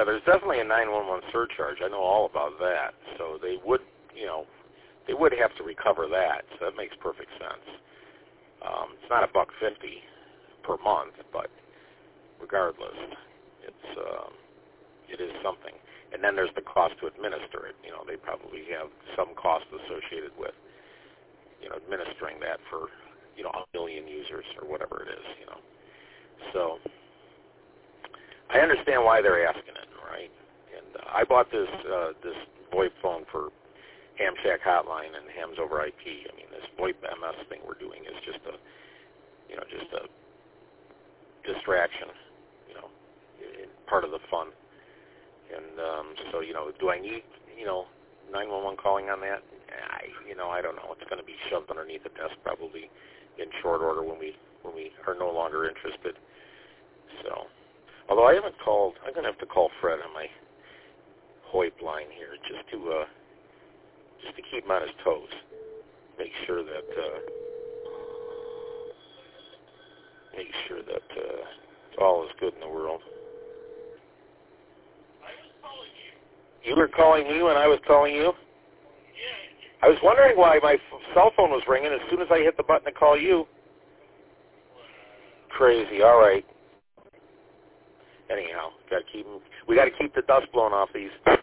Yeah, there's definitely a 911 surcharge. I know all about that. So they would, they would have to recover that. So that makes perfect sense. It's not $1.50 per month, but regardless, it is something. And then there's the cost to administer it. They probably have some cost associated with, administering that for, 1 million users or whatever it is, So I understand why they're asking it, right? And I bought this VoIP phone for Ham Shack Hotline and Hams over IP. I mean, this VoIP MS thing we're doing is just a distraction, part of the fun. And so, do I need, 911 calling on that? I don't know. It's going to be shoved underneath the desk probably in short order when we are no longer interested. So, although I haven't called, I'm going to have to call Fred on my VoIP line here just to keep him on his toes. Make sure that all is good in the world. You were calling me when I was calling you? I was wondering why my cell phone was ringing as soon as I hit the button to call you. Crazy. All right. Anyhow, we got to keep the dust blown off these